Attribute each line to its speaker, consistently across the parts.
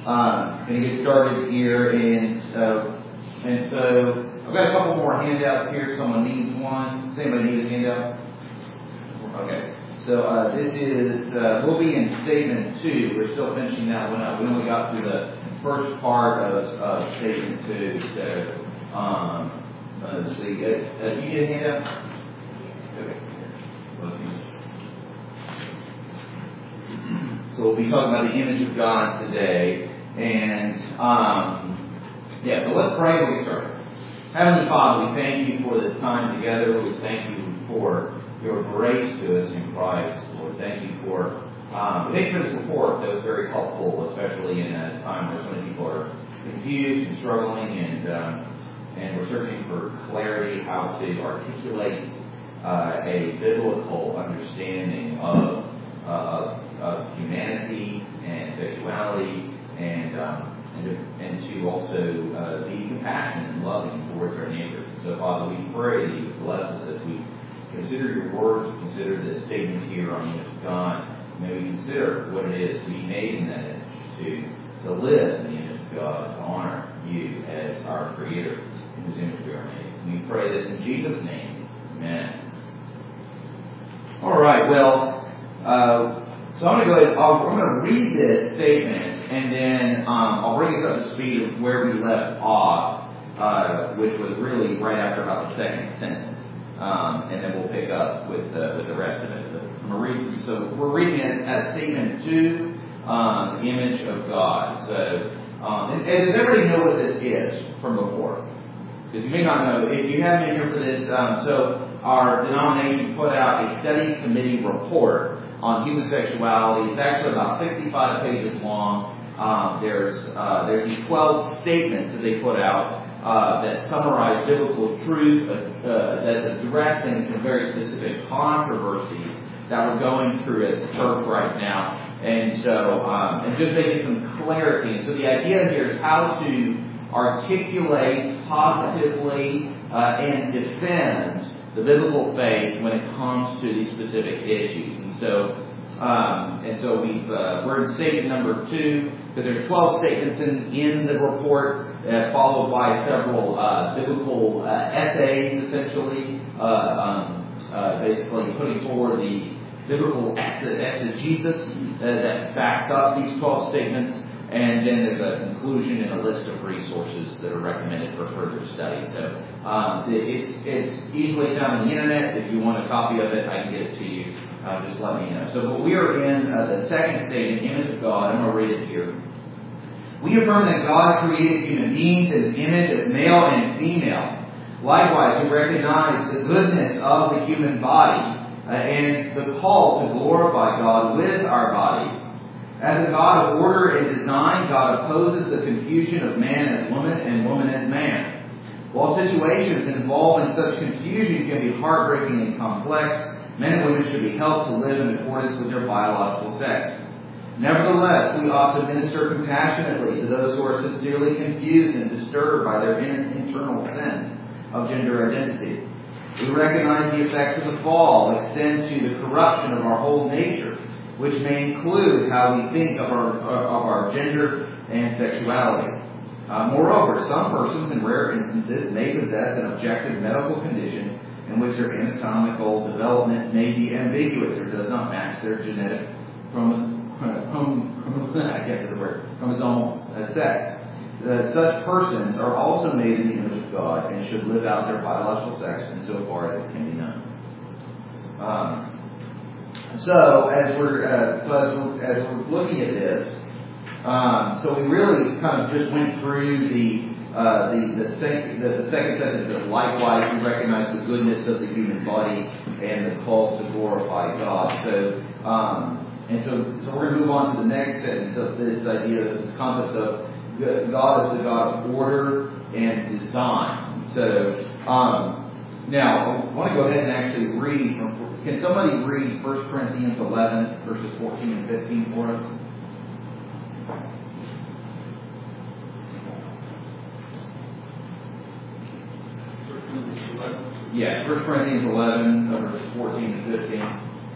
Speaker 1: going to get started here, and so I've got a couple more handouts here. Someone needs one. Does anybody need a handout? Okay. So this is we'll be in statement 2. We're still finishing that one up. We only got through the first part of statement 2. So let's see. Do you need a handout? Okay. So we'll be talking about the image of God today. And, so let's pray and we start. Heavenly Father, we thank you for this time together. We thank you for your grace to us in Christ. Lord, thank you for this report that was very helpful, especially in a time where so many people are confused and struggling, and we're searching for clarity, how to articulate a biblical understanding of humanity and sexuality, and to also be compassionate and loving towards our neighbors. So, Father, we pray that you bless us as we consider your words, consider the statements here on the image of God. May we consider what it is to be made in that image, to live in the image of God, to honor you as our Creator, in whose image we are made. We pray this in Jesus' name. Amen. All right, well, so I'm going to go ahead. I'm going to read this statement, and then I'll bring us up to speed of where we left off, which was really right after about the second sentence, and then we'll pick up with the rest of it. But I'm going to read. So we're reading it as statement 2, the image of God. So, and does everybody know what this is from before? Because you may not know. If you haven't been here for this, so our denomination put out a study committee report on human sexuality. It's actually about 65 pages long. There's these 12 statements that they put out that summarize biblical truth that's addressing some very specific controversies that we're going through as a church right now. And so, and just making some clarity. So the idea here is how to articulate positively and defend the biblical faith when it comes to these specific issues. And so we're in statement number 2, because there are 12 statements in the report, followed by several biblical essays, essentially, basically putting forward the biblical exegesis that backs up these 12 statements. And then there's a conclusion and a list of resources that are recommended for further study. So it's easily found on the internet. If you want a copy of it, I can get it to you. Just let me know. So we are in the second statement, image of God. I'm going to read it here. We affirm that God created human beings in His image as male and female. Likewise, we recognize the goodness of the human body and the call to glorify God with our bodies. As a God of order and design, God opposes the confusion of man as woman and woman as man. While situations involved in such confusion can be heartbreaking and complex, men and women should be helped to live in accordance with their biological sex. Nevertheless, we ought to minister compassionately to those who are sincerely confused and disturbed by their internal sense of gender identity. We recognize the effects of the fall extend to the corruption of our whole nature, which may include how we think of our gender and sexuality. Moreover, some persons in rare instances may possess an objective medical condition in which their anatomical development may be ambiguous or does not match their genetic chromosomal sex. Such persons are also made in the image of God and should live out their biological sex insofar as it can be known. So as we're looking at this, so we really kind of just went through the second sentence of likewise we recognize the goodness of the human body and the call to glorify God. So so we're going to move on to the next sentence of this idea, this concept of God as the God of order and design. So now I want to go ahead and actually read from. Can somebody read 1 Corinthians 11, verses 14 and 15 for us? Yes, 1 Corinthians 11, verses 14 and 15.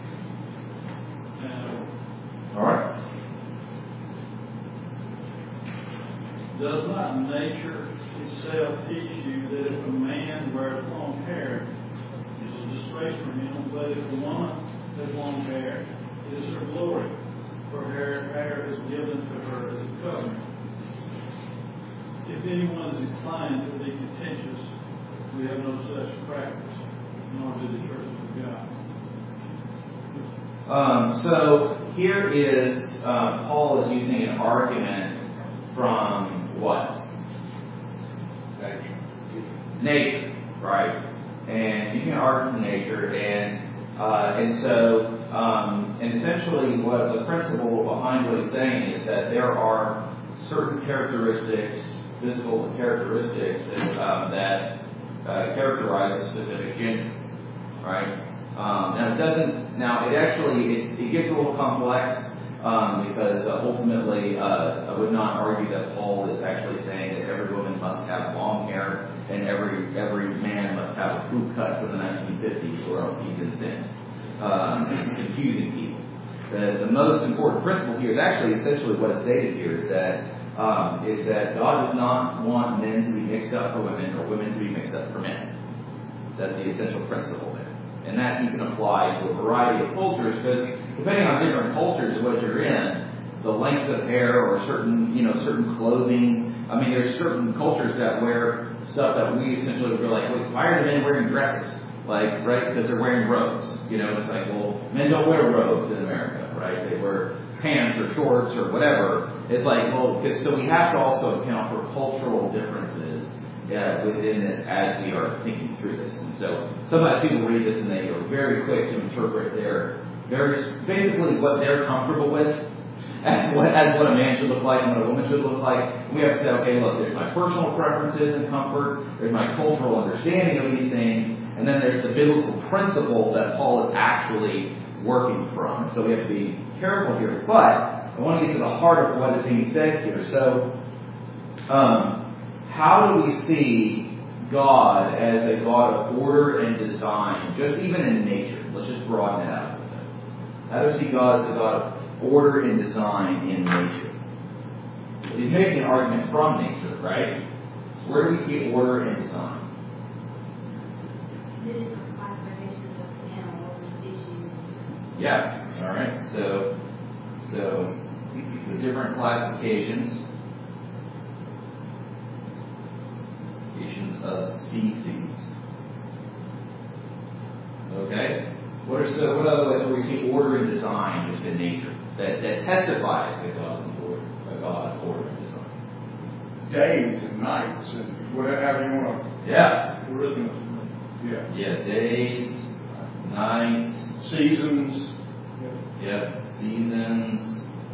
Speaker 1: All right.
Speaker 2: Does not nature itself teach you that if a man wears long hair, it's a disgrace for him, but if a woman has long hair, it is her glory, for her hair is given to her as a covering. If anyone is inclined to be contentious, we have no such practice, nor do the churches of God.
Speaker 1: So here is Paul is using an argument from what? Nature, right? And you can argue from nature, and essentially what the principle behind what he's saying is that there are certain characteristics, physical characteristics that characterize a specific gender, right? It gets a little complex because ultimately I would not argue that Paul is actually saying that every woman must have long hair and every man must have a crew cut from the 1950s or else he's in sin. It's confusing people. The most important principle here is actually essentially what is stated here is that God does not want men to be mixed up for women or women to be mixed up for men. That's the essential principle there. And that you can apply to a variety of cultures because depending on different cultures what you're in, the length of hair or certain clothing. I mean, there's certain cultures that wear stuff that we essentially feel like, why are the men wearing dresses? Like, right? Because they're wearing robes. It's like, well, men don't wear robes in America, right? They wear pants or shorts or whatever. It's like, well, so we have to also account for cultural differences within this as we are thinking through this. And so sometimes people read this and they are very quick to interpret basically what they're comfortable with as what a man should look like and what a woman should look like. We have to say, okay, look, there's my personal preferences and comfort, there's my cultural understanding of these things, and then there's the biblical principle that Paul is actually working from. And so we have to be careful here. But I want to get to the heart of what is being said here. So, how do we see God as a God of order and design, just even in nature? Let's just broaden it out a bit. How do we see God as a God of order and design in nature? Well, he's making an argument from nature, right? Where do we see order and design?
Speaker 3: The different classifications of animals and species.
Speaker 1: Yeah. All right. So different classifications of species. Okay. What other ways do we see order and design just in nature that testifies that God is a God of order and design?
Speaker 4: Days and nights and whatever you want to.
Speaker 1: Yeah.
Speaker 4: Rhythm. Yeah.
Speaker 1: Yeah. Days, nights,
Speaker 4: seasons.
Speaker 1: Yep. Seasons.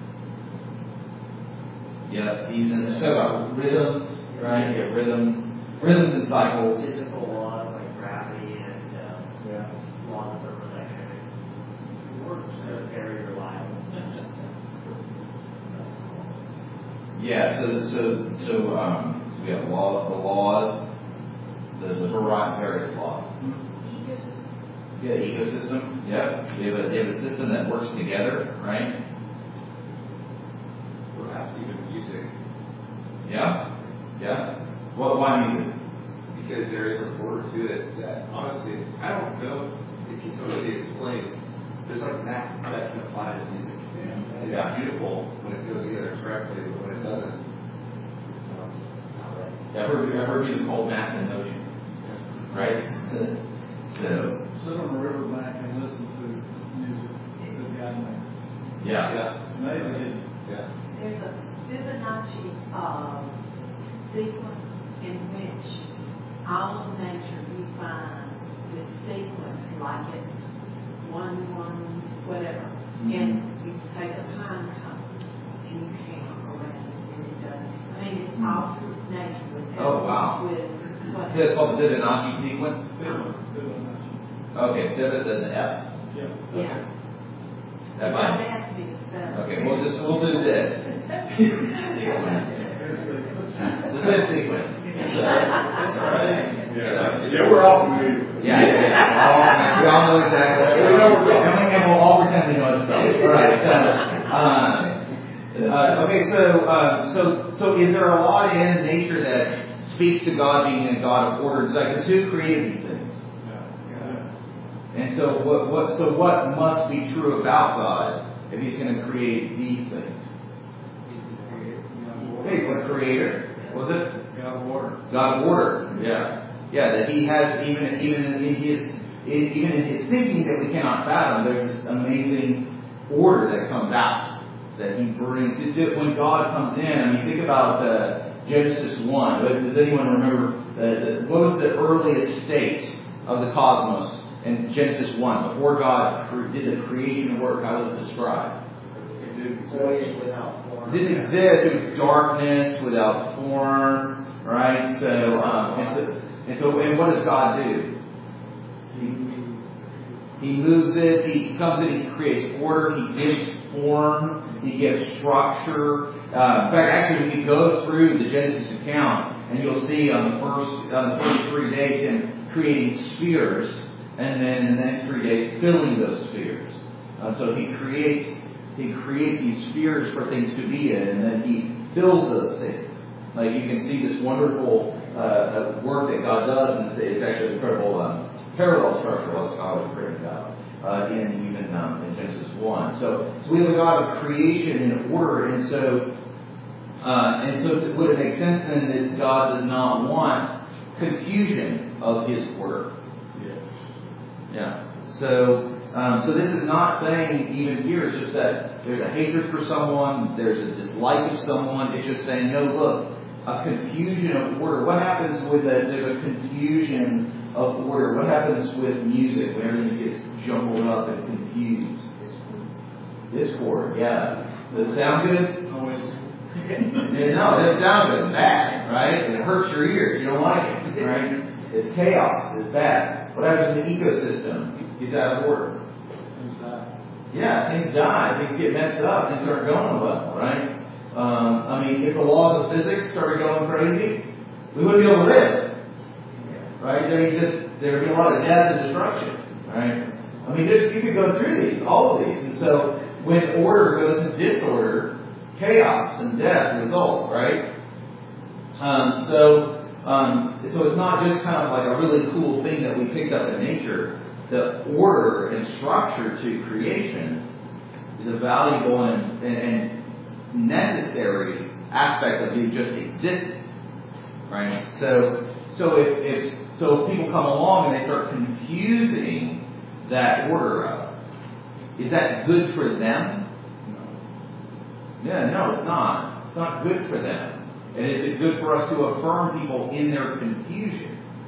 Speaker 1: Yeah, seasons. Rhythms, right? Yeah, rhythms and cycles.
Speaker 5: Physical laws like gravity and laws of thermodynamics. They're very reliable.
Speaker 1: Yeah, so we have the laws, the various laws.
Speaker 3: Ecosystem.
Speaker 1: Yeah, ecosystem. Yeah, we have a system that works together, right?
Speaker 6: Perhaps even music.
Speaker 1: Yeah. Why music?
Speaker 6: Because there is an order to it that, honestly, I don't know if you can really explain. There's like math that can apply to music. It's beautiful when it goes together correctly, but when it doesn't, not right.
Speaker 1: I've heard people call math in motion, right? So
Speaker 2: Sit on a riverbank and listen to music that God makes.
Speaker 1: yeah.
Speaker 2: It's amazing.
Speaker 6: Yeah.
Speaker 3: There's a Fibonacci sequence in which all of nature you find this sequence like it's 1, whatever.
Speaker 1: Mm-hmm.
Speaker 3: And you take a pine cone and you count around it and it does. I mean, it's all through nature with
Speaker 1: Oh, wow.
Speaker 3: with what
Speaker 1: So it's called the Fibonacci sequence?
Speaker 2: Fibonacci.
Speaker 1: Okay, Fibonacci, the F.
Speaker 2: Yeah.
Speaker 3: yeah.
Speaker 1: That
Speaker 3: It
Speaker 1: might.
Speaker 3: doesn't have to be spelled.
Speaker 1: Okay, we'll do this. The fifth sequence. So, that's all right.
Speaker 4: Yeah, we're all familiar.
Speaker 1: Yeah. We all know exactly.
Speaker 4: We know we're going.
Speaker 1: And we'll all pretend we know it's spelled. All right. Okay, so is there a law in nature that speaks to God being a God of order? Because who created these things? And so what must be true about God if He's going to create these things? He's the creator. Was it?
Speaker 4: God of order.
Speaker 1: God of order. Yeah. That He has even in His thinking that we cannot fathom. There's this amazing order that comes out that He brings. When God comes in, I mean, think about Genesis 1. Does anyone remember what was the earliest state of the cosmos in Genesis 1 before God did the creation work? How was it described?
Speaker 5: Void without form.
Speaker 1: It didn't exist. It was darkness without form, right? And what does God do? He moves it. He comes in. He creates order. He gives form. He gives structure. In fact, actually, we can go through the Genesis account, and you'll see on the first 3 days Him creating spheres, and then in the next 3 days filling those spheres. So He creates these spheres for things to be in, and then He fills those things. Like you can see this wonderful work that God does, and it's actually incredible parallel structure what God was creating about in Genesis 1. So we have a God of creation and order, and so would it make sense then that God does not want confusion of His order?
Speaker 4: Yes.
Speaker 1: Yeah. So this is not saying even here, it's just that there's a hatred for someone, there's a dislike of someone. It's just saying, no, look, a confusion of order. What happens with there's a confusion of order? What happens with music when everything gets jumbled up and confused? Discord, yeah. Does it sound good?
Speaker 4: No,
Speaker 1: No, it doesn't sound good. It's bad, right? It hurts your ears. You don't like it, right? It's chaos. It's bad. What happens in the ecosystem? It's out of order. Yeah, things die. Things get messed up. Things start going well, right? I mean, if the laws of physics started going crazy, we wouldn't be able to live, right? There would be a lot of death and destruction, right? I mean, you could go through all of these. And so when order goes into disorder, chaos and death result, right? So it's not just kind of like a really cool thing that we picked up in nature. The order and structure to creation is a valuable and necessary aspect of being just existence, right? So if people come along and they start confusing that order up, is that good for them? Yeah, no, it's not. It's not good for them. And is it good for us to affirm people in their confusion?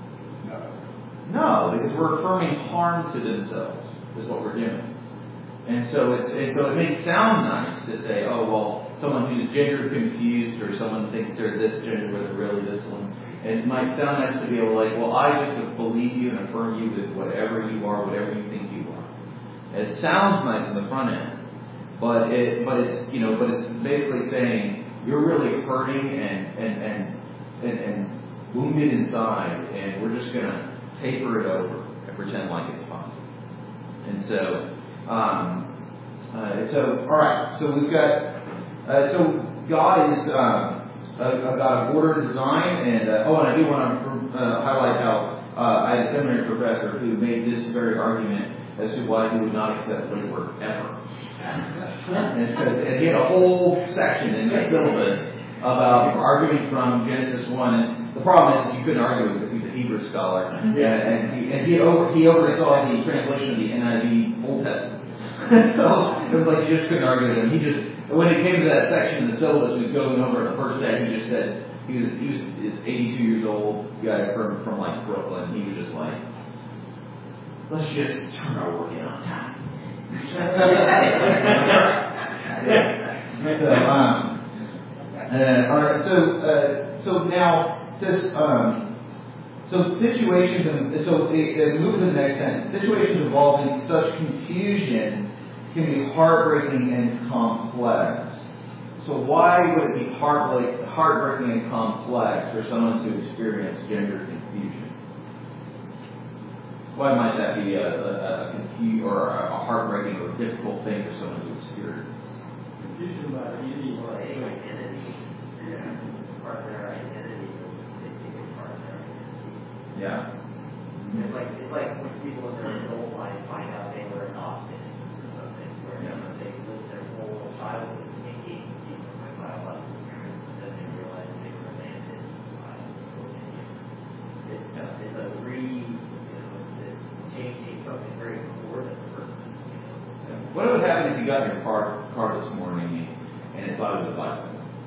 Speaker 1: No, because we're affirming harm to themselves is what we're doing. And so it may sound nice to say, oh, well, someone who's gender confused or someone thinks they're this gender but they're really this one. And it might sound nice to be able to like, well, I just believe you and affirm you with whatever you are, whatever you think you are. It sounds nice in the front end, but it's basically saying you're really hurting and wounded inside, and we're just gonna paper it over and pretend like it's fine. And so all right. So we've got so God is a God of order and design, and I do want to highlight how I had a seminary professor who made this very argument as to why he would not accept labor ever. And he had a whole section in the syllabus about arguing from Genesis 1. And the problem is you couldn't argue because he's a Hebrew scholar. And he oversaw the translation of the NIV Old Testament. So it was like you just couldn't argue with him. When it came to that section in the syllabus, we was going over it the first day. He just said he was 82 years old, guy from like Brooklyn. He was just like, let's just turn our work in on time. All right. So now this. So situations, as we move to the next sentence, situations involving such confusion can be heartbreaking and complex. So why would it be heartbreaking and complex for someone to experience gender confusion? Why might that be a heartbreaking or difficult thing for someone to experience?
Speaker 2: confusion about any.
Speaker 5: Well, any identity, part of their identity is a big part of their identity.
Speaker 1: Yeah.
Speaker 5: It's like when people in their adult life find out they were adopted or something, where they lived their whole childhood thinking these were my biological parents, and then they realized they were abandoned by it's a it's changing something very core to the person.
Speaker 1: What would happen if you got in your car this morning and it thought it was a bicycle?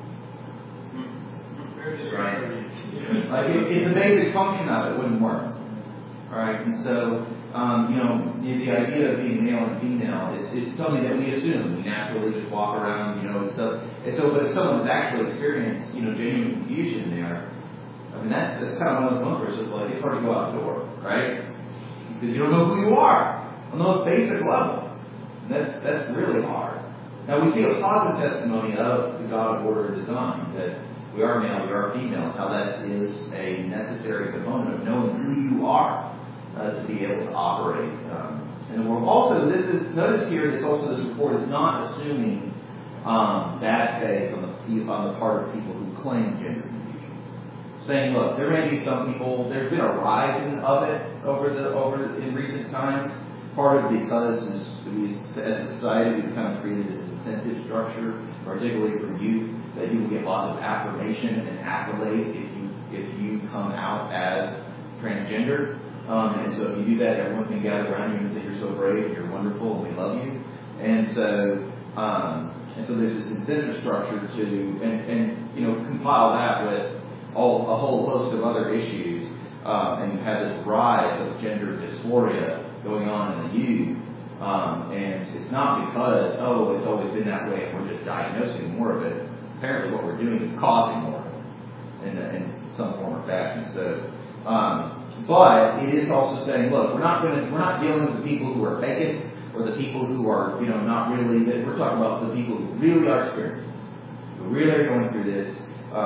Speaker 1: Right. Like if the basic function of it wouldn't work. Right, and so, the idea of being male and female is something that we assume. We naturally just walk around, but if someone has actually experienced, genuine confusion there, I mean, that's kind of one of those ones where it's just like, it's hard to go out the door, right? Because you don't know who you are on the most basic level. And that's really hard. Now, we see a positive testimony of the God of order and design, that we are male, we are female, how that is a necessary component of knowing who you are. To be able to operate in the world. Also, notice here, this report is not assuming bad faith on the part of people who claim gender confusion. Saying, look, there may be some people. There's been a rising of it over in recent times. Part of it because as a society we've kind of created this incentive structure, particularly for youth, that you will get lots of affirmation and accolades if you come out as transgender. And so if you do that, everyone's going to gather around you and say you're so brave and you're wonderful and we love you. And so there's this incentive structure to compile that with a whole host of other issues. And you have this rise of gender dysphoria going on in the youth. And it's not because it's always been that way and we're just diagnosing more of it. Apparently, what we're doing is causing more of it in some form or fashion. So. But it is also saying, look, we're not dealing with the people who are faking or the people who are, not really. We're talking about the people who really are experiencing this, who really are going through this,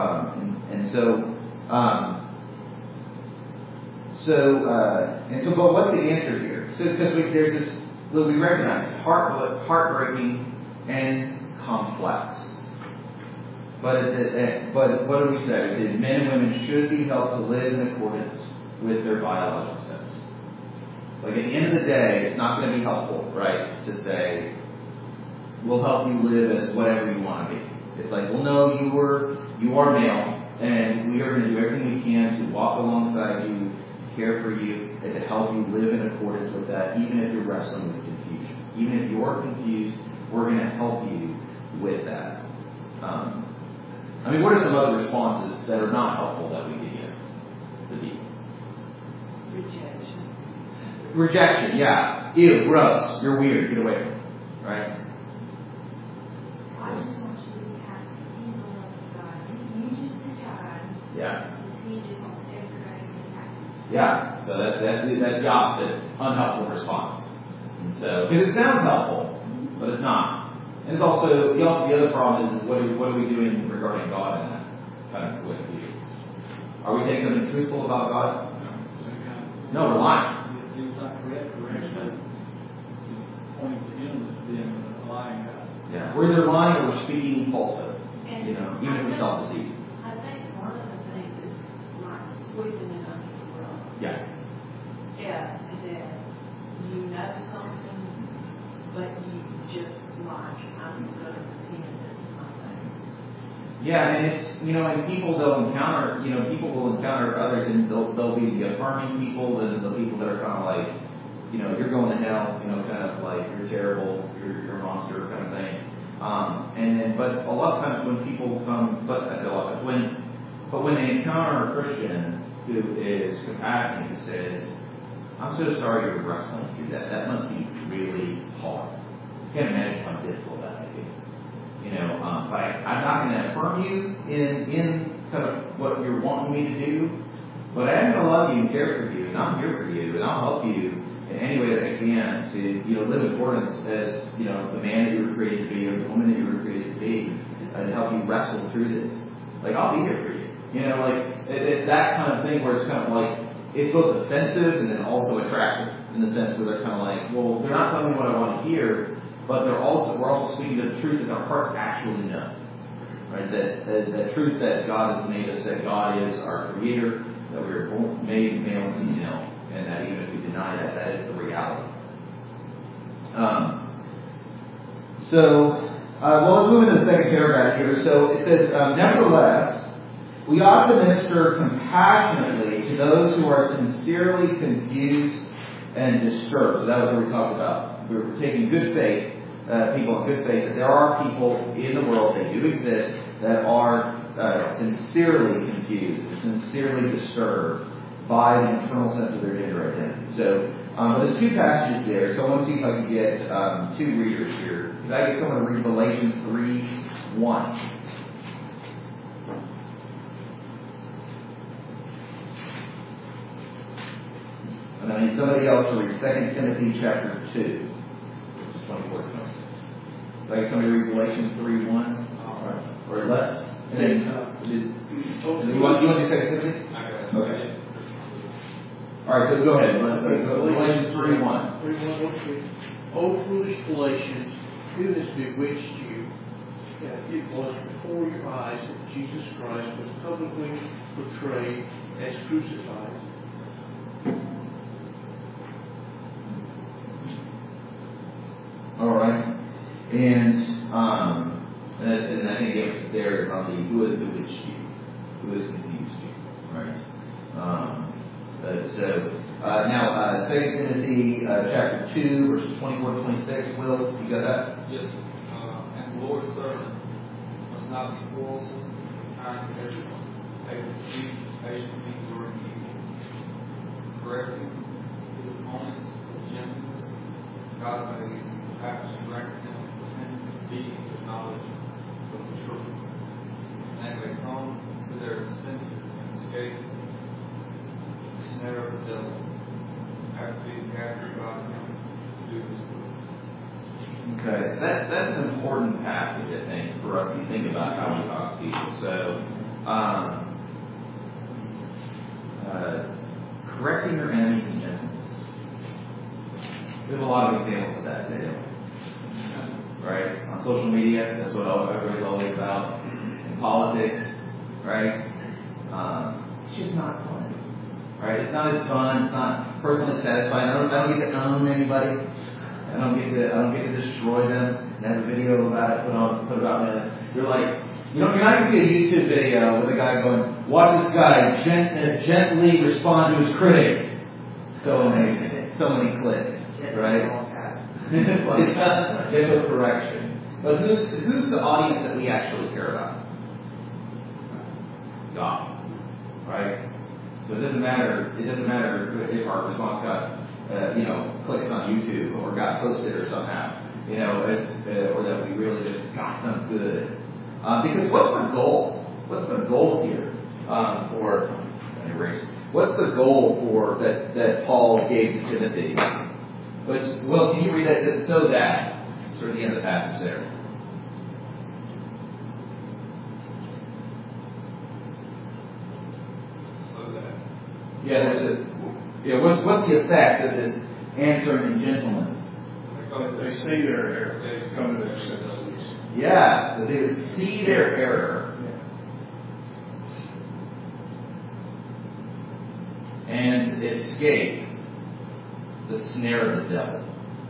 Speaker 1: But what's the answer here? So because there's this, we recognize heartbreaking and complex. But what do we say? We say men and women should be helped to live in accordance with their biological sex. Like at the end of the day, it's not going to be helpful, right, to say, we'll help you live as whatever you want to be. It's like, well, no, you are male, and we are going to do everything we can to walk alongside you, care for you, and to help you live in accordance with that, even if you're wrestling with confusion. Even if you're confused, we're going to help you with that. What are some other responses that are not helpful that we could give to people? Rejection, yeah. Ew, gross. You're weird. Get away from it. Right?
Speaker 3: I just want you to have the love of God. You just decide.
Speaker 1: Yeah.
Speaker 3: He just wants everybody to be happy.
Speaker 1: Yeah. So that's the opposite, unhelpful response. And so, because it sounds helpful, but it's not. And it's also the other problem is what are we doing regarding God in that kind of way of view? Are we saying something truthful about God? No, we're lying.
Speaker 2: It's not correct. We're actually pointing to him as being a lying God.
Speaker 1: Yeah, we're either lying or we're speaking falsehood.
Speaker 3: And
Speaker 1: Even if we're self-deceived.
Speaker 3: I think one of the things is like sweeping it under the rug.
Speaker 1: Yeah.
Speaker 3: Yeah, that you know something, but you just like, I'm going to pretend it's nothing.
Speaker 1: Yeah, and it's, and people will encounter others, and they'll be the affirming people, and the people that are kind of like, you're going to hell, kind of like, you're terrible, you're a monster kind of thing. But a lot of times when people come, when they encounter a Christian who is compassionate and says, I'm so sorry you're wrestling through that. That must be really hard. I can't imagine how difficult that might be. But I'm not going to affirm you in kind of what you're wanting me to do, but I am going to love you and care for you, and I'm here for you, and I'll help you in any way that I can to live in accordance as the man that you were created to be or the woman that you were created to be, and help you wrestle through this. Like, I'll be here for you. It's that kind of thing where it's kind of like it's both offensive and then also attractive in the sense where they're kind of like, well, they're not telling me what I want to hear, but we're also speaking to the truth that our hearts actually know. Right? That truth that God has made us, that God is our Creator, that we were made male and female, and that even if we deny that, that is the reality. Let's move into the second paragraph here. So it says, nevertheless, we ought to minister compassionately to those who are sincerely confused and disturbed. So that was what we talked about. We were taking good faith, people in good faith, that there are people in the world, they do exist, that are sincerely confused and sincerely disturbed by the internal sense of their gender identity. So there's two passages there, so I want to see if I can get two readers here. Could I get someone to read Galatians 3:1? And I need somebody else to read 2 Timothy chapter 2, verses 24 to 26. Could I get somebody to read Galatians 3:1? Or less? And then, you want to do 2 Timothy? Okay. All right, so go ahead. Let's go. Galatians 3:1.
Speaker 7: 3:1. O foolish Galatians, who has bewitched you? It was before your eyes that Jesus Christ was publicly portrayed as crucified.
Speaker 1: All right, and I think the emphasis there is on the who has bewitched you, who has confused you, right? Now, 2 Timothy chapter 2, verses 24 to 26. Will, you got that?
Speaker 8: Yes. And the Lord's servant must not be quarrelsome, kind to everyone, able to speak patiently during evil, correcting his opponents with gentleness. God may perhaps grant him repentance, leading to knowledge of the truth. And they may come to their senses and escape the snare of the devil, after being captured by him to do his will.
Speaker 1: Okay, so that's an important passage, I think, for us to think about how we talk to people. So, correcting your enemies in gentleness. We have a lot of examples of that today, don't we? Right? On social media, that's what everybody's always about. In politics, right? It's just not fun. Right? It's not as fun. It's not personally satisfying. I don't get to own anybody. I don't get to destroy them and have a video about it put about it. You're like, you're not going to see a YouTube video with a guy going, watch this guy gently respond to his critics. So amazing. So many clicks, right? Gentle correction. But who's the audience that we actually care about? God. Right? So it doesn't matter if our response got clicks on YouTube or got posted or somehow, or that we really just got them good. Because what's the goal? What's the goal here What's the goal for that Paul gave to Timothy? Well, can you read that? It's so that, sort of the end of the passage there. Yeah, what's the effect of this answering in gentleness?
Speaker 4: They see their error, come to their senses.
Speaker 1: Yeah, that they would see their error and escape the snare of the devil.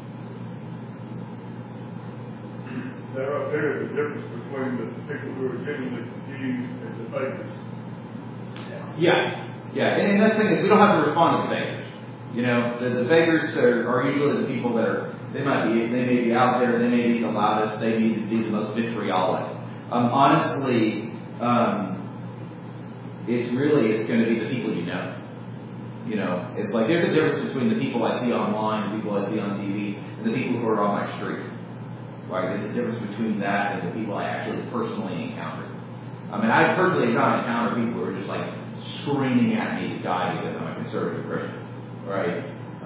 Speaker 4: There is a difference between the people who are genuinely confused and the fakers.
Speaker 1: Yeah, and that's the thing is we don't have to respond to fakers. The fakers are usually the people that they may be out there, they may be the loudest, they may be the most vitriolic. Honestly, it's going to be the people you know. It's like there's a difference between the people I see online, the people I see on TV, and the people who are on my street. Right? There's a difference between that and the people I actually personally encounter. I personally not encounter people who are just like screaming at me to die because I'm a conservative Christian, right?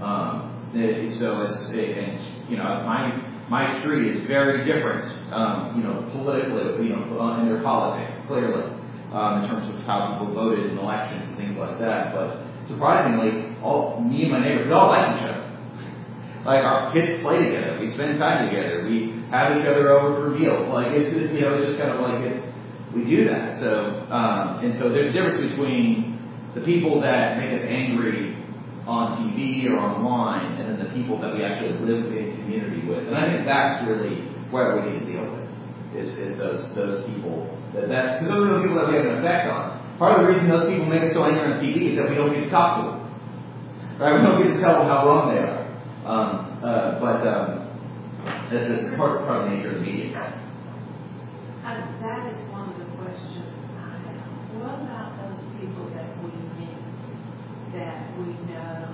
Speaker 1: My street is very different, politically, in their politics, clearly, in terms of how people voted in elections and things like that. But surprisingly, me and my neighbors, we all like each other. Like, our kids play together. We spend time together. We have each other over for meals. Like, it's just kind of like we do that. So, and so there's a difference between the people that make us angry on TV or online, and then the people that we actually live in community with. And I think that's really what we need to deal with, is those people. That's because those are the people that we have an effect on. Part of the reason those people make us so angry on TV is that we don't get to talk to them. Right? We don't get to tell them how wrong they are. But that's just part of the nature of the media.
Speaker 3: That is one of the questions I have. What about those people that we meet, that we know,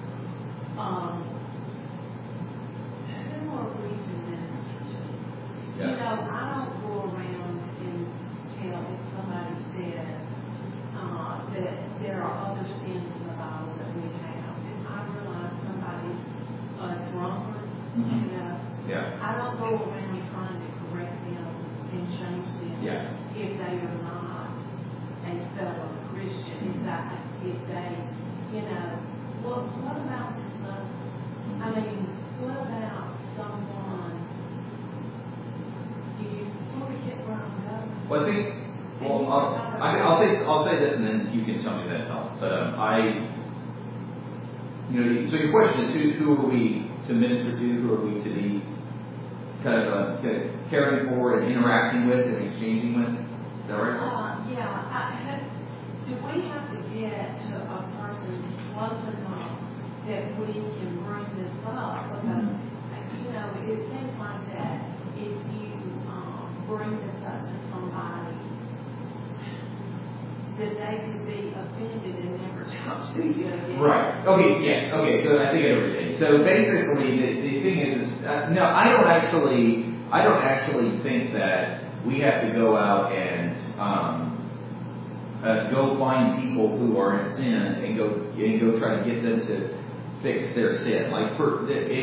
Speaker 3: who are we to minister to?
Speaker 1: Yeah.
Speaker 3: I don't go around and tell if somebody says that there are other sins in the Bible that we have. If I realize somebody's a drunkard,
Speaker 1: Yeah.
Speaker 3: I don't go around trying to correct them and change them if they are not a fellow Christian. If they, what about this? What about someone? Do you sort of get where I'm going?
Speaker 1: Well, I think. Well, I'll say this, and then you can tell me that else. But so your question is, who are we to minister to? Who are we to be kind of caring for and interacting with and exchanging with? Is that right?
Speaker 3: Do we have to get to a person close enough that we can bring this up? Because it seems like that if you bring this up to somebody, that they could be offended and never talk to you again.
Speaker 1: Right. Okay. Yes. Okay. So I think I understand. So basically, the thing is no, I don't actually think that we have to go out and go find people who are in sin and go try to get them to fix their sin. Like I'll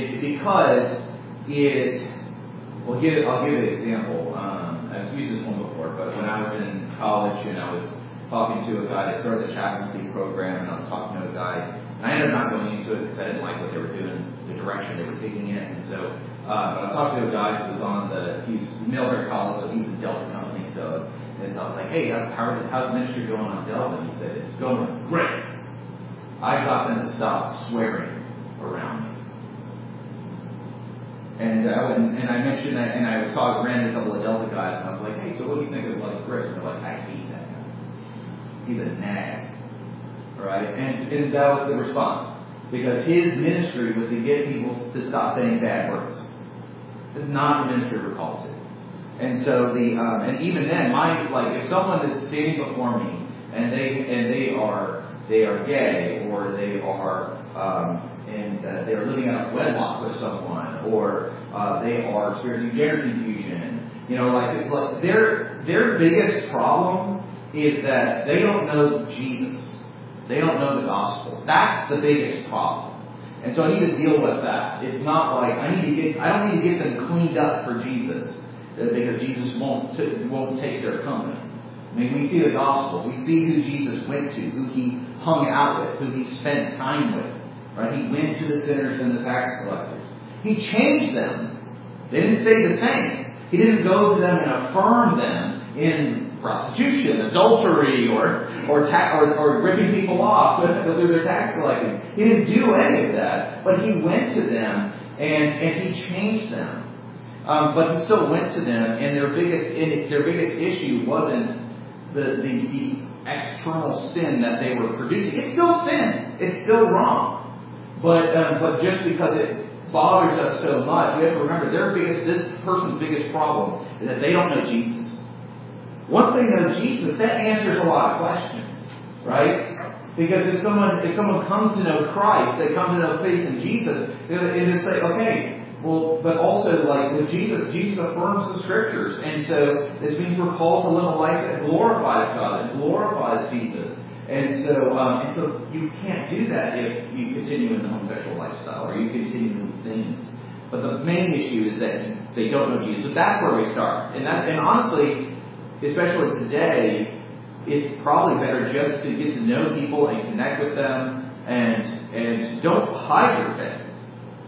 Speaker 1: give you an example. I've used this one before, but when I was in college and I was talking to a guy that started the chaplaincy program, and I was talking to a guy, and I ended up not going into it because I didn't like what they were doing, the direction they were taking it, and so, but I was talking to a guy who was he's military college, so he's a Delta company, so I was like, hey, how's ministry going on Delta? And he said, it's going great. I got them to stop swearing around me. And I mentioned that, and I ran to a couple of Delta guys, and I was like, hey, so what do you think of Chris? And they're like, I hate that guy. He's a nag. Right? And that was the response. Because his ministry was to get people to stop saying bad words. It's not the ministry we're called to. And so and even then, if someone is standing before me and they are gay, or they are they are living out of wedlock with someone, or they are experiencing gender confusion, their biggest problem is that they don't know Jesus. They don't know the gospel. That's the biggest problem. And so I need to deal with that. It's not like I don't need to get them cleaned up for Jesus, because Jesus won't take their company. I mean, we see the gospel. We see who Jesus went to, who he hung out with, who he spent time with. Right? He went to the sinners and the tax collectors. He changed them. They didn't stay the same. He didn't go to them and affirm them in prostitution, adultery, or ripping people off through their tax collecting. He didn't do any of that, but he went to them and he changed them. But he still went to them, and their biggest issue wasn't the external sin that they were producing. It's still sin. It's still wrong. But just because it bothers us so much, we have to remember this person's biggest problem is that they don't know Jesus. Once they know Jesus, that answers a lot of questions, right? Because if someone comes to know Christ, they come to know faith in Jesus, and they say, okay, well, but also with Jesus affirms the Scriptures, and so this means we're called to live a life that glorifies God, that glorifies Jesus. And so you can't do that if you continue in the homosexual lifestyle or you continue in these things. But the main issue is that they don't know Jesus. So that's where we start. And honestly, especially today, it's probably better just to get to know people and connect with them and don't hide your faith.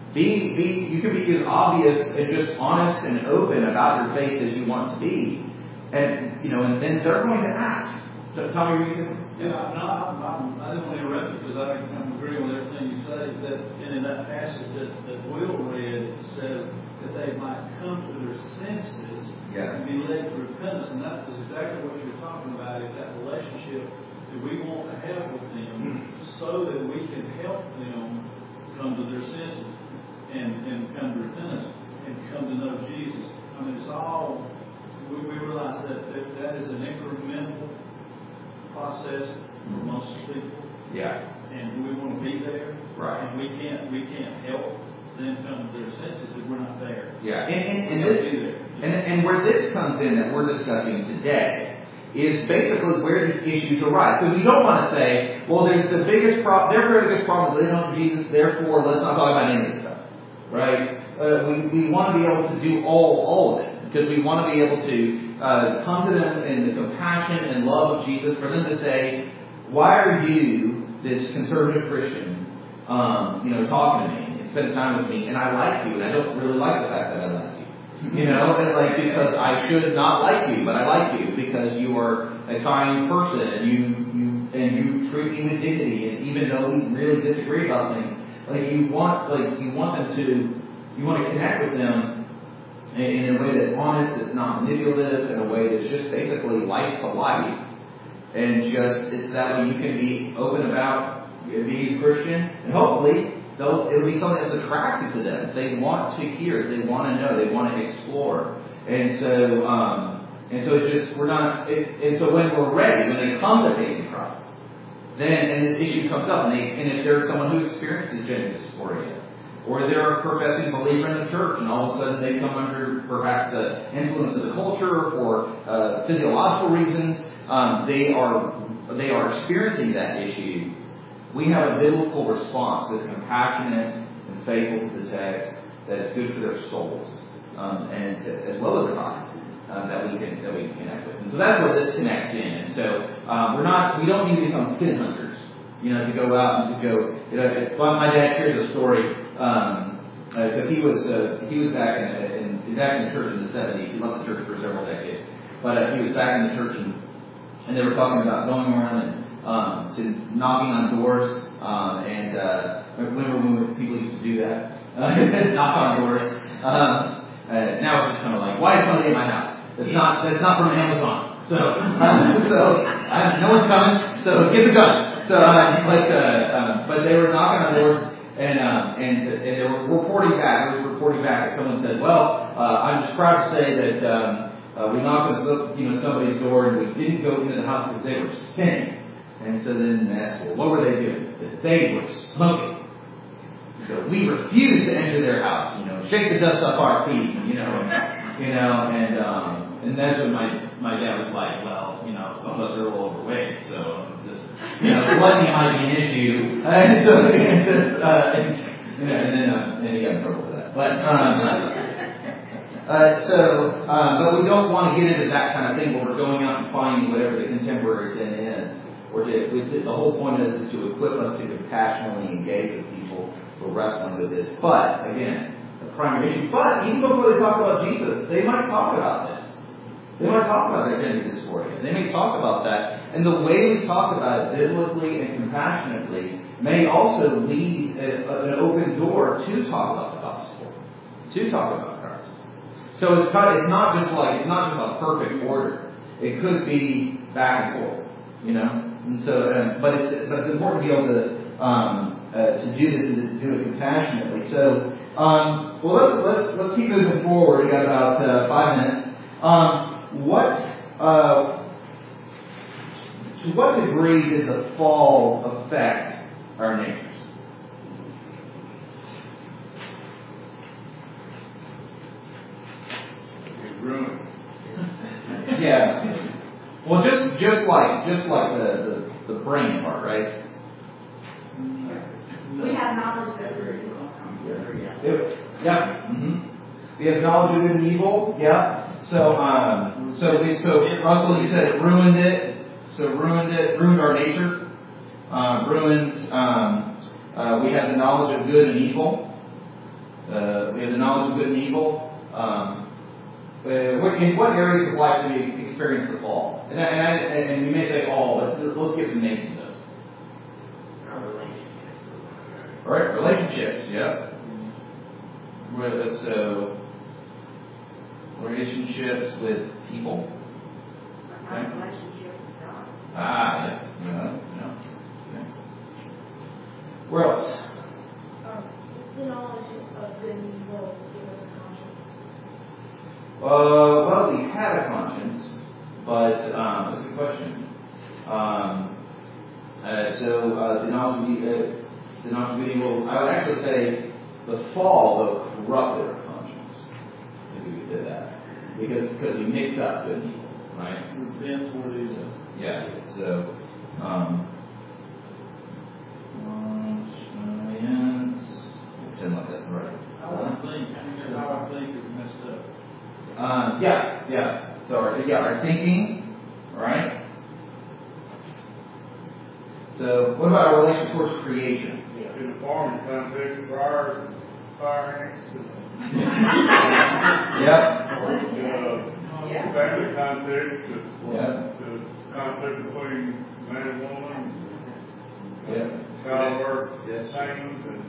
Speaker 1: You can be as obvious and just honest and open about your faith as you want to be, and then they're going to ask. Tommy, you can.
Speaker 2: Yeah, I didn't want to interrupt you because I'm agreeing with everything you say. That in that passage that Will read, it says that they might come to their senses and be led to repentance, and that is exactly what you're talking about. Is that relationship that we want to have with them, so that we can help them come to their senses and come to repentance and come to know Jesus. I mean, it's all we realize that is an incremental process for most people.
Speaker 1: Yeah.
Speaker 2: And we want to be there.
Speaker 1: Right.
Speaker 2: And we can't help them come to their senses if we're not there.
Speaker 1: Yeah. And where this comes in that we're discussing today is basically where these issues arise. So you don't want to say, well, their biggest problem is they don't know Jesus, therefore let's not talk about any of this stuff. Right? We want to be able to do all of it. Because we want to be able to come to them in the compassion and love of Jesus, for them to say, why are you, this conservative Christian, talking to me and spending time with me, and I like you, and I don't really like the fact that I like you. Because I should not like you, but I like you because you are a kind person, and you treat me with dignity, and even though we really disagree about things, you want to connect with them in a way that's honest, it's not manipulative, in a way that's just basically life to life. And it's that way you can be open about being a Christian, and hopefully it'll be something that's attractive to them. They want to hear, they want to know, they want to explore. And so it's just, and so when we're ready, when they come to faith in Christ, and this issue comes up, and if there's someone who experiences genuine dysphoria, or they're a professing believer in the church, and all of a sudden they come under perhaps the influence of the culture for physiological reasons, they are experiencing that issue. We have a biblical response that's compassionate and faithful to the text, that is good for their souls, and as well as their bodies, that we can connect with. And so that's where this connects in. And so we don't need to become sin hunters, to go out and to go. My dad shares a story. Because he was back in the church in the 70s. He left the church for several decades, but he was back in the church, and they were talking about going around and to knocking on doors. Remember when people used to do that, knock on doors. Now it's just kind of like, why is somebody in my house? That's not from Amazon. So no one's coming. So get the gun. So but they were knocking on doors. And they were reporting back. They were reporting back. Someone said, "Well, I'm just proud to say that we knocked on somebody's door and we didn't go into the house because they were sinning." And so then they asked, "Well, what were they doing?" They said, "They were smoking. So we refused to enter their house. Shake the dust off our feet. And that's when my dad was like, well, some of us are a little overweight, so this, gluttony might be an issue. And then he got in trouble for that. But we don't want to get into that kind of thing where we're going out and finding whatever the contemporary sin is. The whole point is to equip us to compassionately engage with people who are wrestling with this. But again, the primary issue. But even before they talk about Jesus, they might talk about this. They might talk about their gender dysphoria. They may talk about that. And the way we talk about it biblically and compassionately may also lead an open door to talk about the gospel, to talk about Christ. So it's not just a perfect order. It could be back and forth, And so, but it's important to be able to do this and to do it compassionately. So, let's keep moving forward. We got about 5 minutes. To what degree did the fall affect our neighbors?
Speaker 4: It's ruined.
Speaker 1: Yeah. Well, just like the brain part, right?
Speaker 3: We have knowledge of good.
Speaker 1: Yeah. Mm-hmm. We have knowledge of good and evil. Yeah. So Russell, you said it ruined it. So ruined our nature. We have the knowledge of good and evil. We have the knowledge of good and evil. In what areas of life do we experience the fall? And we may say all, but let's give some names to those.
Speaker 5: Our relationships.
Speaker 1: All right, relationships. Yep. So relationships with people.
Speaker 3: Our relationship with God.
Speaker 1: Yes. Okay. Where else?
Speaker 9: The knowledge of good and evil give us a conscience.
Speaker 1: Well, we have a conscience, but that's a good question. The knowledge of good and evil, I would actually say the fall, though, corrupted our conscience, if we could say that. Because we mix up good and evil, right?
Speaker 2: We're bent toward evil.
Speaker 1: Yeah, so, pretend like that's right.
Speaker 2: How I think is messed up.
Speaker 1: Our thinking, right? So, what about our relation towards creation?
Speaker 4: In the farming context, dryers and fire ants.
Speaker 1: Yep.
Speaker 4: Family context,
Speaker 1: Yep.
Speaker 4: the conflict between man and woman,
Speaker 1: Yep.
Speaker 4: childbirth, saints, and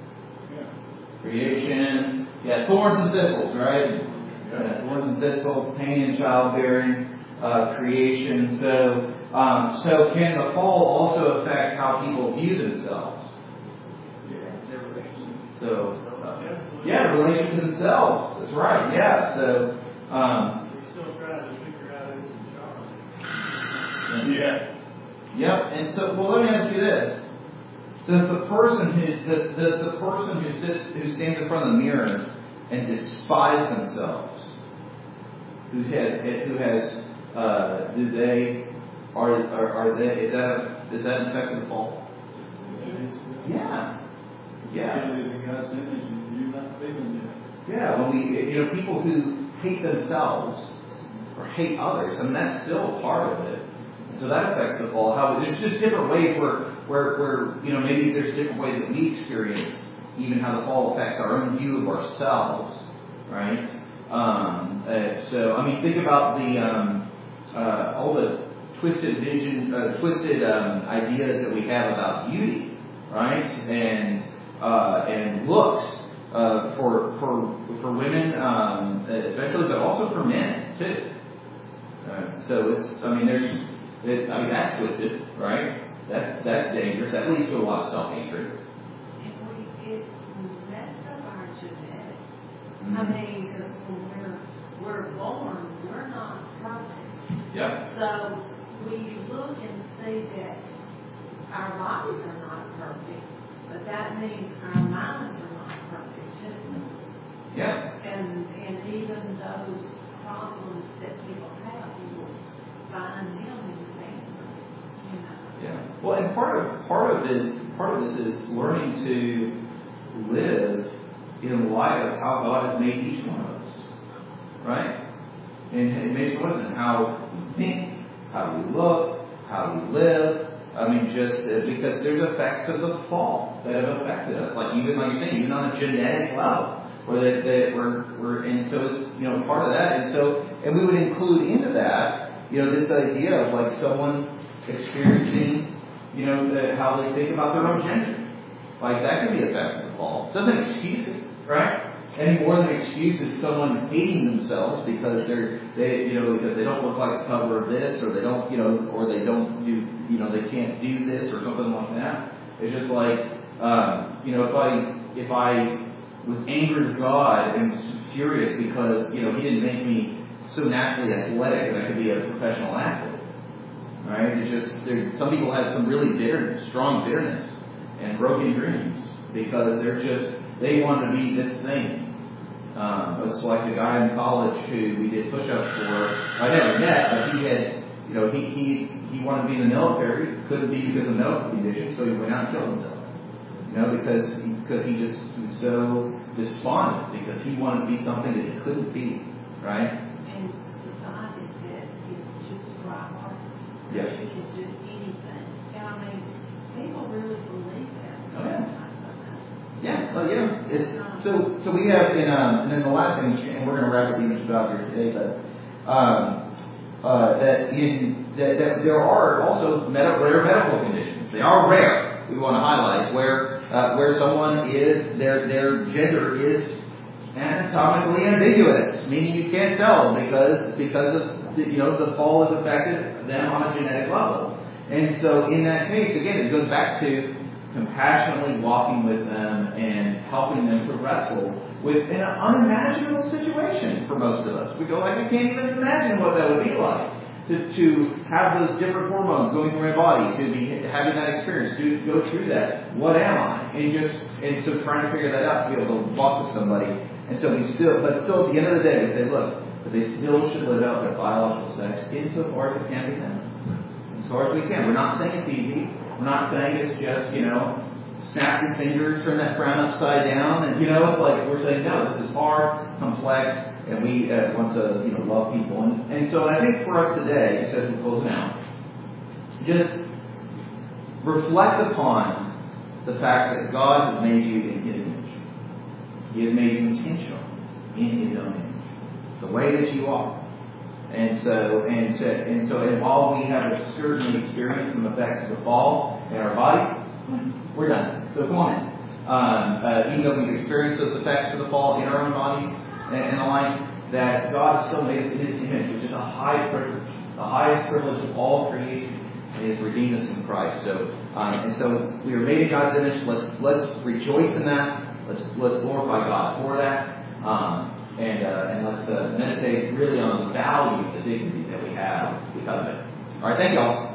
Speaker 1: Creation. Yeah, thorns and thistles, right? Thorns and thistles, pain and childbearing, creation. So can the fall also affect how people view themselves? So, relation to themselves. That's right. Yeah. So,
Speaker 2: We're still trying to figure out who's in charge.
Speaker 1: Yep. And so, let me ask you this: Does the person who stands in front of the mirror and despise themselves, is that an effect of the fall? Yeah.
Speaker 2: In God's image, and you're not feeling it.
Speaker 1: Yeah, when people who hate themselves or hate others, that's still a part of it. And so that affects the fall. There's just different ways where maybe there's different ways that we experience even how the fall affects our own view of ourselves, right? Think about all the twisted ideas that we have about beauty, right? And looks for women, especially, but also for men too. That's twisted, right? That's dangerous. That leads to a lot of self-hatred.
Speaker 3: And it messed up our genetics.
Speaker 1: Mm-hmm.
Speaker 3: Because when we're born, we're not perfect.
Speaker 1: Yep.
Speaker 3: So we look and see that our bodies are not perfect, but that means our minds are not perfect too.
Speaker 1: Yeah.
Speaker 3: And even those problems that people have, you will find them in the family.
Speaker 1: Yeah. Well, and part of this is learning to live in light of how God has made each one of us, right? And He made each one of us, and how we think, how we look, how we live. Just because there's effects of the fall that have affected us, like you're saying, even on a genetic level, where that we're and so it's part of that, and we would include into that this idea of like someone experiencing how they think about their own gender, like that can be affected the fall. Doesn't excuse it, right? Any more than excuses someone hating themselves because because they don't look like the cover of this, or they don't or they don't do they can't do this or something like that. It's just like if I was angry with God and was furious because He didn't make me so naturally athletic that I could be a professional athlete, right? It's just some people have some really strong bitterness and broken dreams because they want to be this thing. It's like a guy in college who we did push-ups for. I never met, but he had, he wanted to be in the military. Couldn't be because of medical conditions, so he went out and killed himself. Because he just was so despondent because he wanted to be something that he couldn't be, right?
Speaker 3: And society says it's just right.
Speaker 1: Yes.
Speaker 3: You can do anything. And people really believe that.
Speaker 1: Oh, yeah. Yeah, well, it's
Speaker 10: So we have and then the last thing, and we're going to wrap up even about here today, but that there are also rare medical conditions. They are rare. We want to highlight where someone is their gender is anatomically ambiguous, meaning you can't tell because of the fall has affected them on a genetic level. And so in that case, again, it goes back to compassionately walking with them and helping them to wrestle with an unimaginable situation for most of us. We go like, I can't even imagine what that would be like to have those different hormones going through my body, to be having that experience, to go through that. What am I? And so trying to figure that out to be able to walk with somebody. And so still at the end of the day, we say, look, but they still should live out their biological sex insofar as it can be done. As far as we can. We're not saying it's easy. We're not saying it's just, snap your fingers, turn that frown upside down, and, we're saying, no, this is hard, complex, and we want to, love people. And so I think for us today, as we're closing out, just reflect upon the fact that God has made you in His image. He has made you intentional in His own image, the way that you are. And while we have certainly experienced some effects of the fall in our bodies, we're done. So come on in. Even though we've experienced those effects of the fall in our own bodies and the like, that God has still made us in His image, which is a high privilege. The highest privilege of all creation is redeemed us in Christ. So we are made in God's image. Let's rejoice in that. Let's glorify God for that. And let's meditate really on the value, the dignity that we have because of it. All right, thank you all.